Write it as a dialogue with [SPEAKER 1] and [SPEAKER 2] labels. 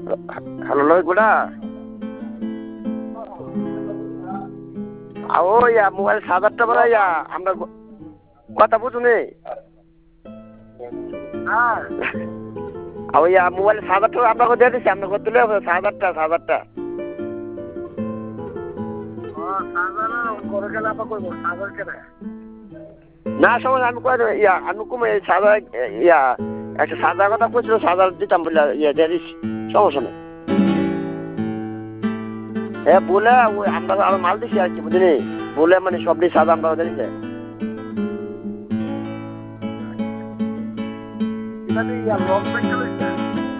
[SPEAKER 1] hello লোহিত বেটা ও ইয়া mobile ৭০০০ বেলা ইয়া আমরা কথা বুঝুনি ইয়া মোবাইল ৭০০০ আপনাকে দিয়ে দিচ্ছি আপনাকে দিলে ৭০০০ না সময় আমি কই ইয়া আমি কমে সাদা ইয়া একটা সাদা কথা কইছিল সাদা দিতাম বলে ইয়া দিয়ে দিচ্ছি সমস্যা নেই হ্যাঁ বলে ওই আমরা আরো মাল দিচ্ছি আর কি বুঝলি বলে মানে সবটি সাদা আমরা দিয়ে দিচ্ছে